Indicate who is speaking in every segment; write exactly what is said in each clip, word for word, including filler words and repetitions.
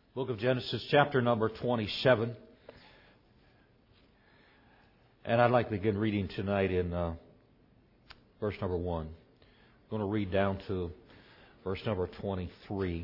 Speaker 1: Book of Genesis, chapter number twenty-seven. And I'd like to begin reading tonight in uh, verse number one. I'm going to read down to verse number twenty-three.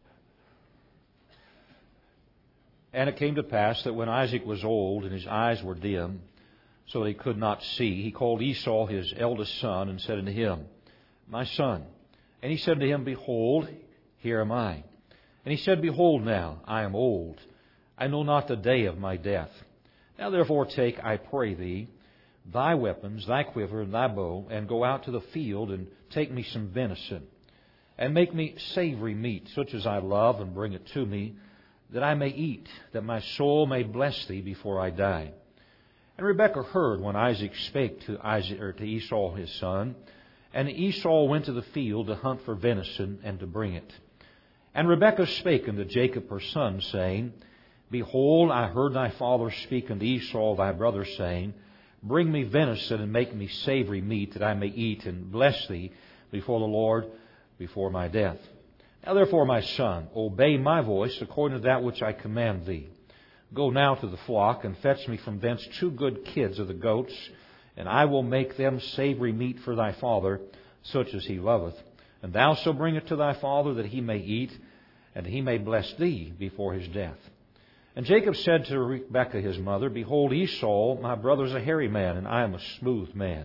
Speaker 1: And it came to pass that when Isaac was old and his eyes were dim, so that he could not see, he called Esau his eldest son and said unto him, My son. And he said unto him, Behold, here am I. And he said, Behold now, I am old. I know not the day of my death. Now therefore take, I pray thee, thy weapons, thy quiver, and thy bow, and go out to the field, and take me some venison, and make me savory meat, such as I love, and bring it to me, that I may eat, that my soul may bless thee before I die. And Rebekah heard when Isaac spake to Isaac or to Esau his son, and Esau went to the field to hunt for venison, and to bring it. And Rebekah spake unto Jacob her son, saying, Behold, I heard thy father speak unto Esau thy brother, saying, Bring me venison, and make me savory meat, that I may eat, and bless thee before the Lord before my death. Now therefore, my son, obey my voice according to that which I command thee. Go now to the flock, and fetch me from thence two good kids of the goats, and I will make them savory meat for thy father, such as he loveth. And thou shalt bring it to thy father, that he may eat, and he may bless thee before his death. And Jacob said to Rebekah his mother, Behold, Esau, my brother, is a hairy man, and I am a smooth man.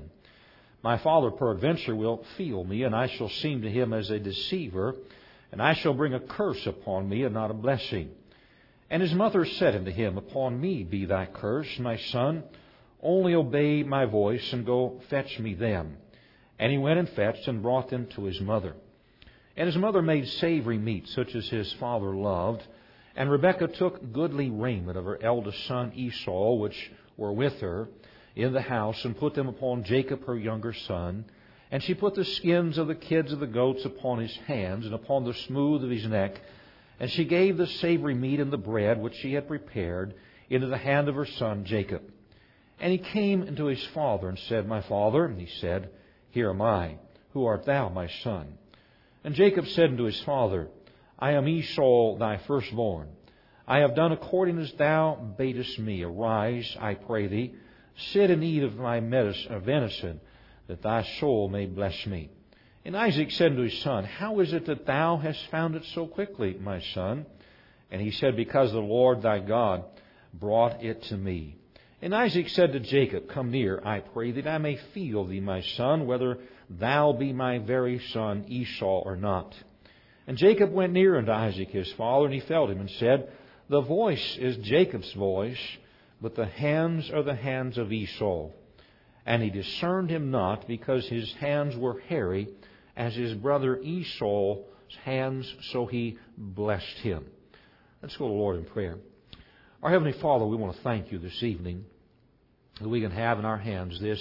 Speaker 1: My father peradventure will feel me, and I shall seem to him as a deceiver, and I shall bring a curse upon me, and not a blessing. And his mother said unto him, Upon me be thy curse, my son. Only obey my voice, and go fetch me them. And he went and fetched, and brought them to his mother. And his mother made savory meat, such as his father loved. And Rebekah took goodly raiment of her eldest son Esau, which were with her, in the house, and put them upon Jacob her younger son. And she put the skins of the kids of the goats upon his hands, and upon the smooth of his neck. And she gave the savory meat and the bread which she had prepared into the hand of her son Jacob. And he came unto his father, and said, My father. And he said, Here am I. Who art thou, my son? And Jacob said unto his father, I am Esau thy firstborn. I have done according as thou badest me. Arise, I pray thee, sit and eat of my venison, that thy soul may bless me. And Isaac said unto his son, How is it that thou hast found it so quickly, my son? And he said, Because the Lord thy God brought it to me. And Isaac said to Jacob, Come near, I pray thee, that I may feel thee, my son, whether thou be my very son Esau or not. And Jacob went near unto Isaac his father, and he felt him, and said, The voice is Jacob's voice, but the hands are the hands of Esau. And he discerned him not, because his hands were hairy, as his brother Esau's hands, so he blessed him. Let's go to the Lord in prayer. Our Heavenly Father, we want to thank you this evening that we can have in our hands this,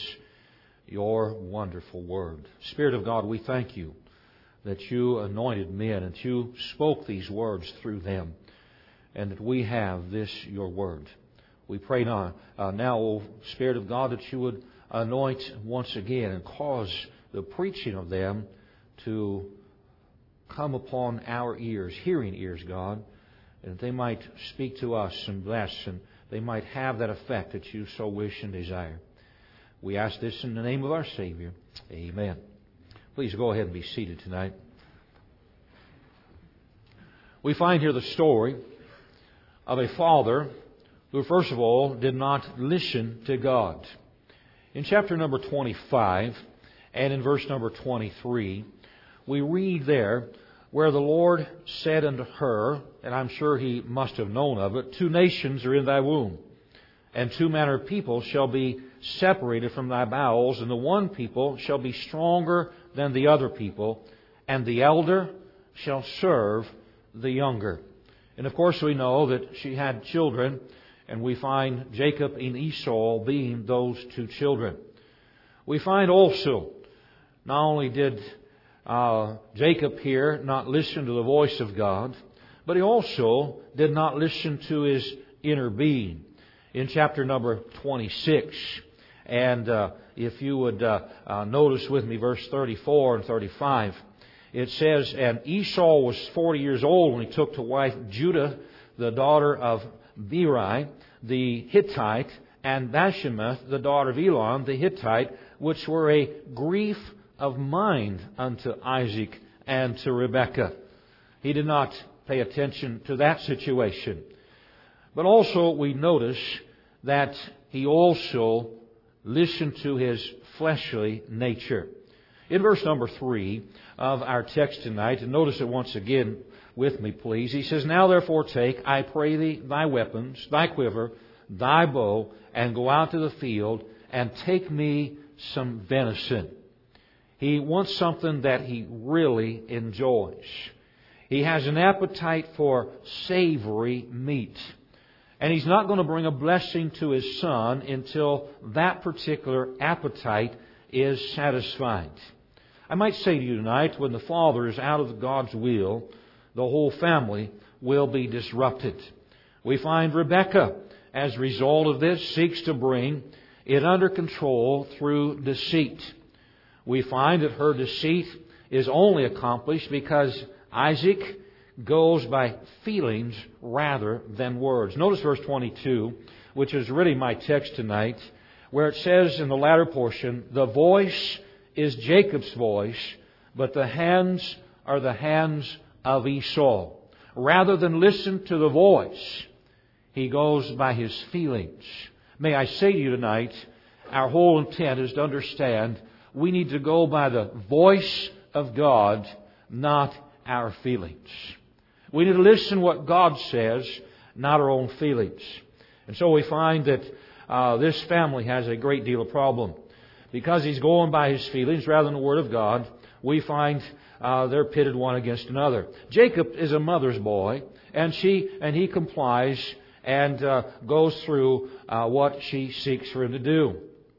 Speaker 1: your wonderful word. Spirit of God, we thank you that you anointed men and you spoke these words through them, and that we have this, your word. We pray now, uh, now, O Spirit of God, that you would anoint once again and cause the preaching of them to come upon our ears, hearing ears, God, and that they might speak to us and bless, and they might have that effect that you so wish and desire. We ask this in the name of our Savior. Amen. Please go ahead and be seated tonight. We find here the story of a father who, first of all, did not listen to God. In chapter number twenty-five and in verse number twenty-three, we read there where the Lord said unto her, and I'm sure he must have known of it, Two nations are in thy womb, and two manner of people shall be separated from thy bowels, and the one people shall be stronger than the other people, and the elder shall serve the younger. And of course we know that she had children, and we find Jacob and Esau being those two children. We find also, not only did uh, Jacob here not listen to the voice of God, but he also did not listen to his inner being. In chapter number twenty-six, and uh, if you would uh, uh, notice with me verse thirty-four and thirty-five, it says, And Esau was forty years old when he took to wife Judah, the daughter of Beeri, the Hittite, and Bashemath, the daughter of Elon, the Hittite, which were a grief of mind unto Isaac and to Rebekah. He did not pay attention to that situation. But also we notice that he also listened to his fleshly nature. In verse number three of our text tonight, and notice it once again with me, please. He says, Now therefore take, I pray thee, thy weapons, thy quiver, thy bow, and go out to the field, and take me some venison. He wants something that he really enjoys. He has an appetite for savory meat. And he's not going to bring a blessing to his son until that particular appetite is satisfied. I might say to you tonight, when the father is out of God's will, the whole family will be disrupted. We find Rebekah, as a result of this, seeks to bring it under control through deceit. We find that her deceit is only accomplished because Isaac goes by feelings rather than words. Notice verse twenty-two, which is really my text tonight, where it says in the latter portion, the voice is Jacob's voice, but the hands are the hands of Esau. Rather than listen to the voice, he goes by his feelings. May I say to you tonight, our whole intent is to understand we need to go by the voice of God, not our feelings. We need to listen to what God says, not our own feelings. And so we find that uh, this family has a great deal of problem. Because he's going by his feelings rather than the Word of God, we find uh, they're pitted one against another. Jacob is a mother's boy, and she and he complies and uh, goes through uh, what she seeks for him to do.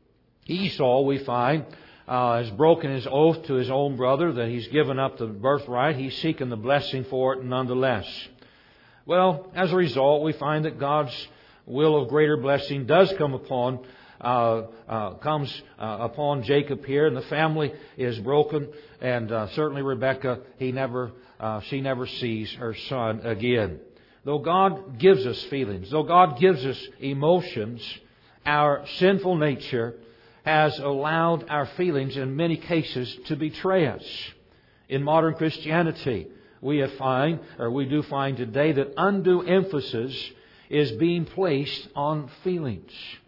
Speaker 1: Esau, we find, uh, has broken his oath to his own brother that he's given up the birthright. He's seeking the blessing for it nonetheless. Well, as a result, we find that God's will of greater blessing does come upon Uh, uh, comes uh, upon Jacob here, and the family is broken. And uh, certainly Rebekah, he never, uh, she never sees her son again. Though God gives us feelings, though God gives us emotions, our sinful nature has allowed our feelings in many cases to betray us. In modern Christianity, we have find, or we do find today, that undue emphasis is being placed on feelings.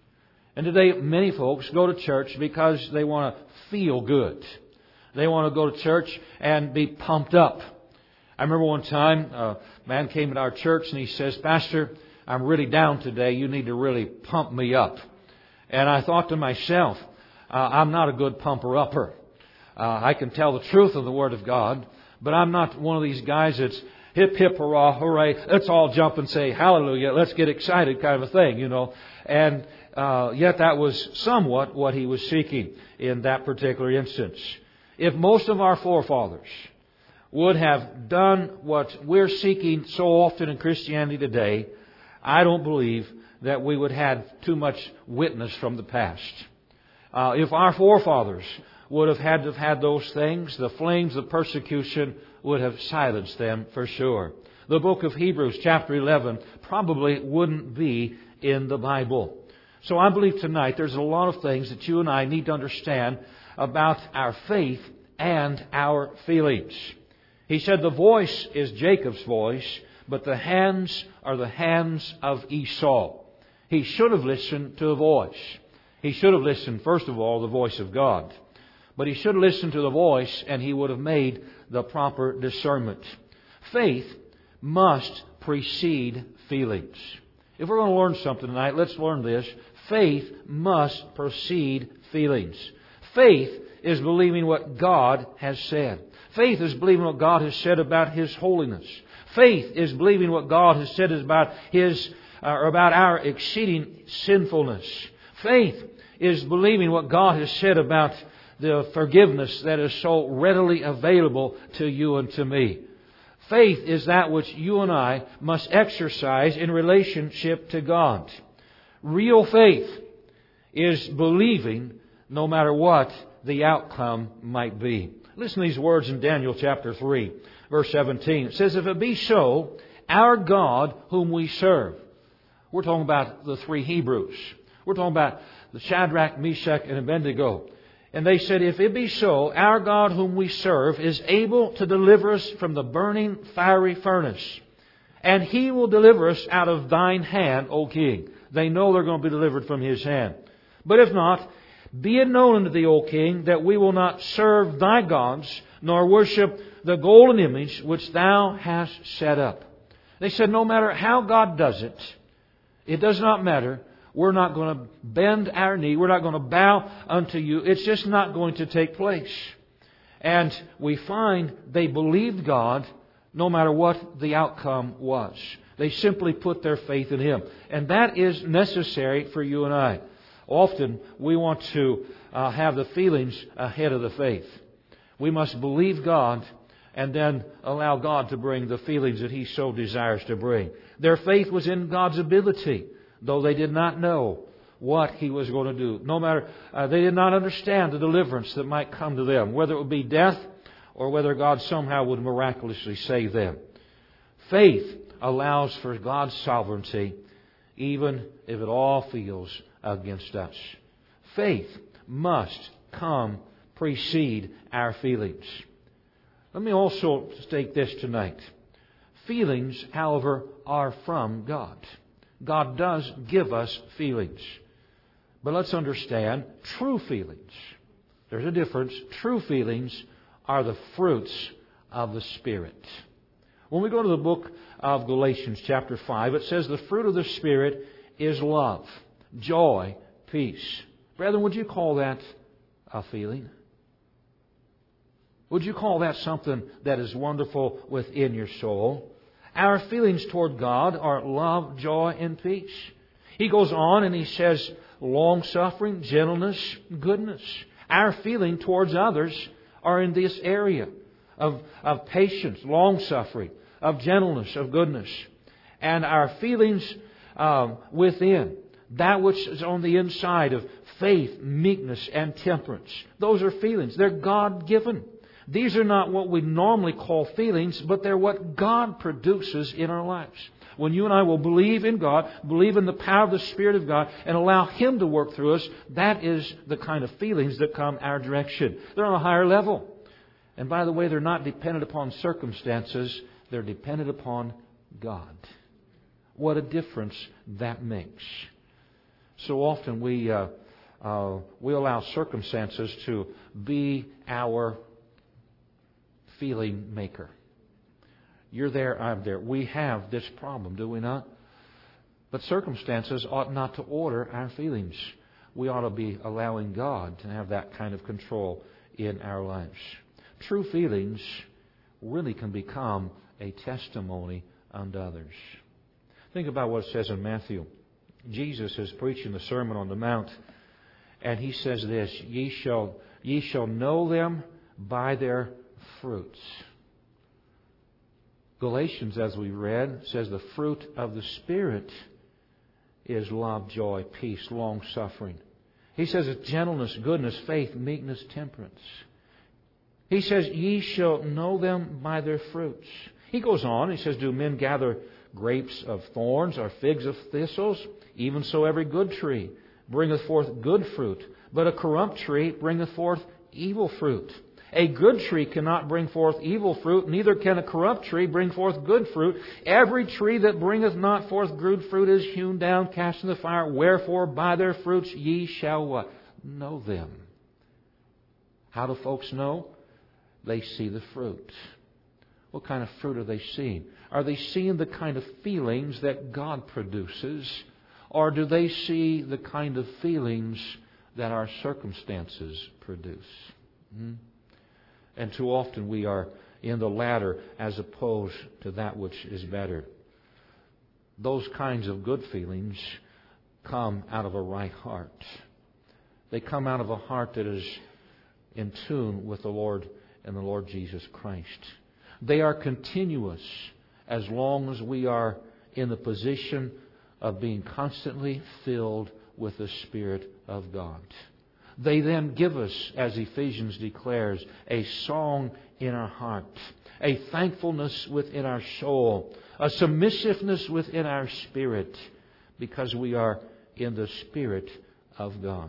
Speaker 1: And today, many folks go to church because they want to feel good. They want to go to church and be pumped up. I remember one time, a man came to our church and he says, Pastor, I'm really down today. You need to really pump me up. And I thought to myself, uh, I'm not a good pumper-upper. Uh, I can tell the truth of the Word of God, but I'm not one of these guys that's hip, hip, hurrah, hooray, let's all jump and say hallelujah, let's get excited kind of a thing, you know. And Uh, yet that was somewhat what he was seeking in that particular instance. If most of our forefathers would have done what we're seeking so often in Christianity today, I don't believe that we would have too much witness from the past. Uh, if our forefathers would have had to have had those things, the flames of persecution would have silenced them for sure. The book of Hebrews chapter eleven probably wouldn't be in the Bible. So I believe tonight there's a lot of things that you and I need to understand about our faith and our feelings. He said the voice is Jacob's voice, but the hands are the hands of Esau. He should have listened to the voice. He should have listened, first of all, the voice of God. But he should have listened to the voice, and he would have made the proper discernment. Faith must precede feelings. If we're going to learn something tonight, let's learn this. Faith must precede feelings. Faith is believing what God has said. Faith is believing what God has said about His holiness. Faith is believing what God has said about His, uh, or about our exceeding sinfulness. Faith is believing what God has said about the forgiveness that is so readily available to you and to me. Faith is that which you and I must exercise in relationship to God. Real faith is believing no matter what the outcome might be. Listen to these words in Daniel chapter three, verse seventeen. It says, If it be so, our God whom we serve. We're talking about the three Hebrews. We're talking about the Shadrach, Meshach, and Abednego. And they said, if it be so, our God whom we serve is able to deliver us from the burning fiery furnace. And He will deliver us out of thine hand, O King. They know they're going to be delivered from His hand. But if not, be it known unto thee, O King, that we will not serve thy gods, nor worship the golden image which thou hast set up. They said, no matter how God does it, it does not matter. We're not going to bend our knee. We're not going to bow unto you. It's just not going to take place. And we find they believed God no matter what the outcome was. They simply put their faith in Him. And that is necessary for you and I. Often we want to uh, have the feelings ahead of the faith. We must believe God and then allow God to bring the feelings that He so desires to bring. Their faith was in God's ability, though they did not know what He was going to do. No matter, uh, they did not understand the deliverance that might come to them, whether it would be death or whether God somehow would miraculously save them. Faith allows for God's sovereignty, even if it all feels against us. Faith must come precede our feelings. Let me also state this tonight. Feelings, however, are from God. God does give us feelings. But let's understand true feelings. There's a difference. True feelings are the fruits of the Spirit. When we go to the book of Galatians chapter five, it says the fruit of the Spirit is love, joy, peace. Brethren, would you call that a feeling? Would you call that something that is wonderful within your soul? Our feelings toward God are love, joy, and peace. He goes on and he says long-suffering, gentleness, goodness. Our feeling towards others are in this area of, of patience, long-suffering, of gentleness, of goodness. And our feelings um, within, that which is on the inside of faith, meekness, and temperance. Those are feelings. They're God-given. These are not what we normally call feelings, but they're what God produces in our lives. When you and I will believe in God, believe in the power of the Spirit of God, and allow Him to work through us, that is the kind of feelings that come our direction. They're on a higher level. And by the way, they're not dependent upon circumstances. They're dependent upon God. What a difference that makes. So often we uh, uh, we allow circumstances to be our feeling maker. You're there, I'm there. We have this problem, do we not? But circumstances ought not to order our feelings. We ought to be allowing God to have that kind of control in our lives. True feelings really can become a testimony unto others. Think about what it says in Matthew. Jesus is preaching the Sermon on the Mount, and He says this, Ye shall, ye shall know them by their fruits. Galatians, as we read, says the fruit of the Spirit is love, joy, peace, long-suffering. He says it's gentleness, goodness, faith, meekness, temperance. He says, ye shall know them by their fruits. He goes on, he says, do men gather grapes of thorns or figs of thistles? Even so every good tree bringeth forth good fruit, but a corrupt tree bringeth forth evil fruit. A good tree cannot bring forth evil fruit, neither can a corrupt tree bring forth good fruit. Every tree that bringeth not forth good fruit is hewn down, cast in the fire. Wherefore by their fruits ye shall what? Know them. How do folks know? They see the fruit. What kind of fruit are they seeing? Are they seeing the kind of feelings that God produces? Or do they see the kind of feelings that our circumstances produce? Hmm? And too often we are in the latter as opposed to that which is better. Those kinds of good feelings come out of a right heart. They come out of a heart that is in tune with the Lord and the Lord Jesus Christ. They are continuous as long as we are in the position of being constantly filled with the Spirit of God. They then give us, as Ephesians declares, a song in our heart, a thankfulness within our soul, a submissiveness within our spirit, because we are in the Spirit of God.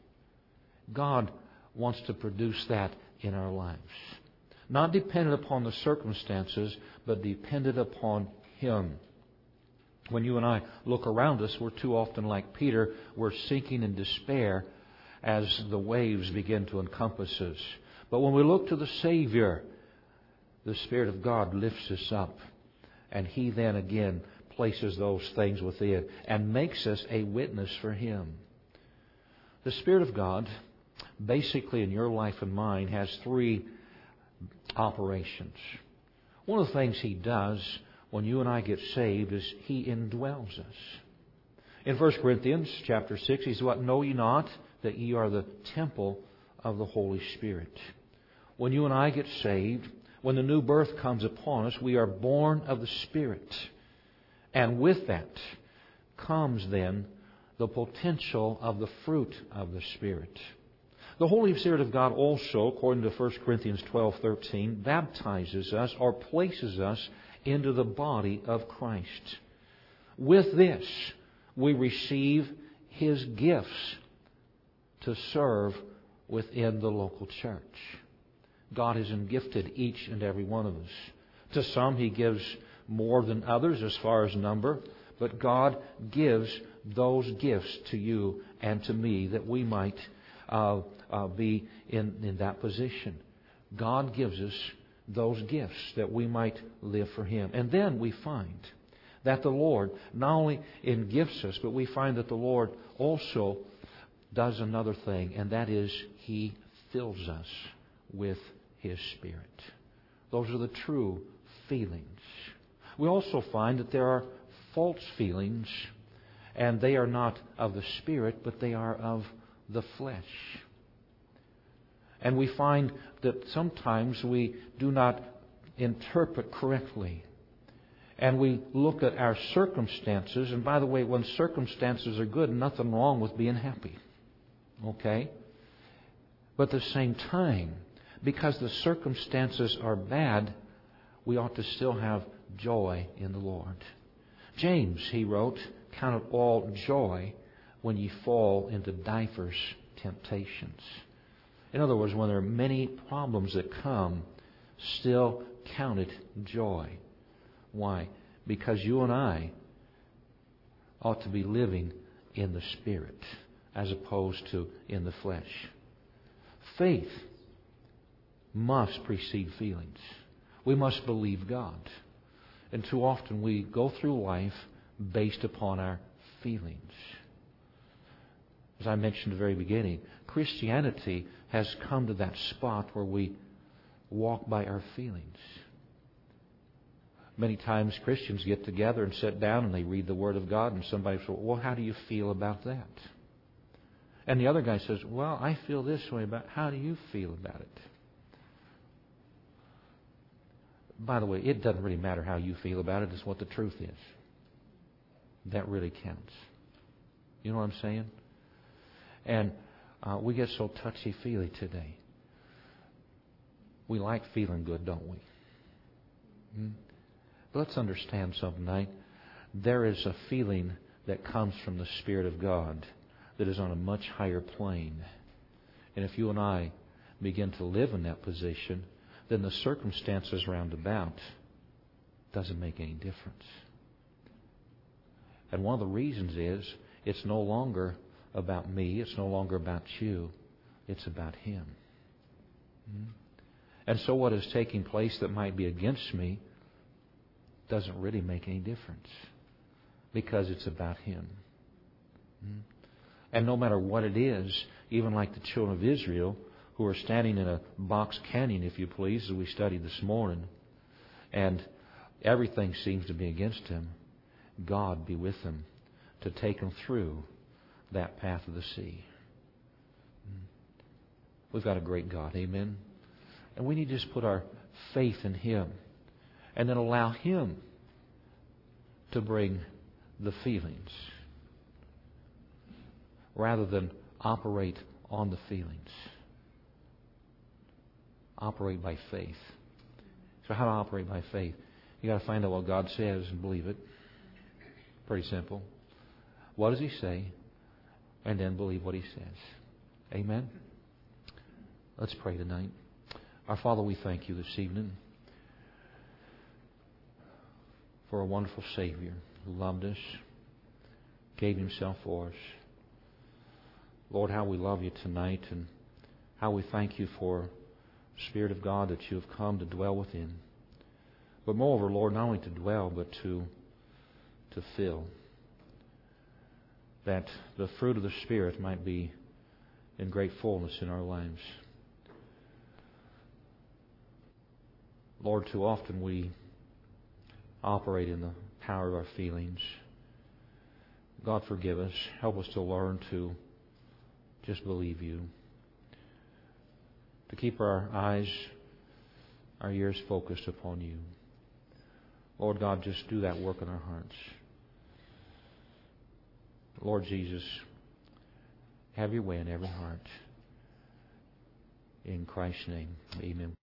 Speaker 1: God wants to produce that in our lives. Not dependent upon the circumstances, but dependent upon Him. When you and I look around us, we're too often like Peter. We're sinking in despair as the waves begin to encompass us. But when we look to the Savior, the Spirit of God lifts us up. And He then again places those things within and makes us a witness for Him. The Spirit of God, basically in your life and mine, has three operations. One of the things He does when you and I get saved is He indwells us. In First Corinthians chapter six, He says, "What, know ye not that ye are the temple of the Holy Spirit?" When you and I get saved, when the new birth comes upon us, we are born of the Spirit. And with that comes then the potential of the fruit of the Spirit. The Holy Spirit of God also, according to First Corinthians twelve thirteen, baptizes us or places us into the body of Christ. With this, we receive His gifts to serve within the local church. God has gifted each and every one of us. To some He gives more than others as far as number, but God gives those gifts to you and to me that we might uh, uh, be in, in that position. God gives us those gifts that we might live for Him. And then we find that the Lord not only gifts us, but we find that the Lord also does another thing, and that is He fills us with His Spirit. Those are the true feelings. We also find that there are false feelings, and they are not of the Spirit, but they are of the flesh. And we find that sometimes we do not interpret correctly. And we look at our circumstances, and by the way, when circumstances are good, nothing wrong with being happy. Okay? But at the same time, because the circumstances are bad, we ought to still have joy in the Lord. James, he wrote, "Count it all joy when ye fall into divers temptations." In other words, when there are many problems that come, still count it joy. Why? Because you and I ought to be living in the Spirit as opposed to in the flesh. Faith must precede feelings. We must believe God. And too often we go through life based upon our feelings. As I mentioned at the very beginning, Christianity has come to that spot where we walk by our feelings. Many times Christians get together and sit down and they read the Word of God, and somebody says, "Well, how do you feel about that?" And the other guy says, "Well, I feel this way about it. How do you feel about it?" By the way, it doesn't really matter how you feel about it. It's what the truth is. That really counts. You know what I'm saying? And uh, we get so touchy-feely today. We like feeling good, don't we? Hmm? But let's understand something tonight. There is a feeling that comes from the Spirit of God that is on a much higher plane. And if you and I begin to live in that position, then the circumstances round about doesn't make any difference. And one of the reasons is it's no longer about me, it's no longer about you, it's about Him. And so what is taking place that might be against me doesn't really make any difference, because it's about Him. And no matter what it is, even like the children of Israel, who are standing in a box canyon, if you please, as we studied this morning, and everything seems to be against them, God be with them to take them through that path of the sea. We've got a great God, amen? And we need to just put our faith in Him and then allow Him to bring the feelings rather than operate on the feelings. Operate by faith. So how to operate by faith? You got to find out what God says and believe it. Pretty simple. What does He say? And then believe what He says. Amen? Let's pray tonight. Our Father, we thank You this evening for a wonderful Savior who loved us, gave Himself for us. Lord, how we love You tonight, and how we thank You for the Spirit of God that You have come to dwell within. But moreover, Lord, not only to dwell, but to, to fill. That the fruit of the Spirit might be in great fullness in our lives. Lord, too often we operate in the power of our feelings. God, forgive us. Help us to learn to just believe You. To keep our eyes, our ears focused upon You. Lord God, just do that work in our hearts. Lord Jesus, have Your way in every heart. In Christ's name, amen.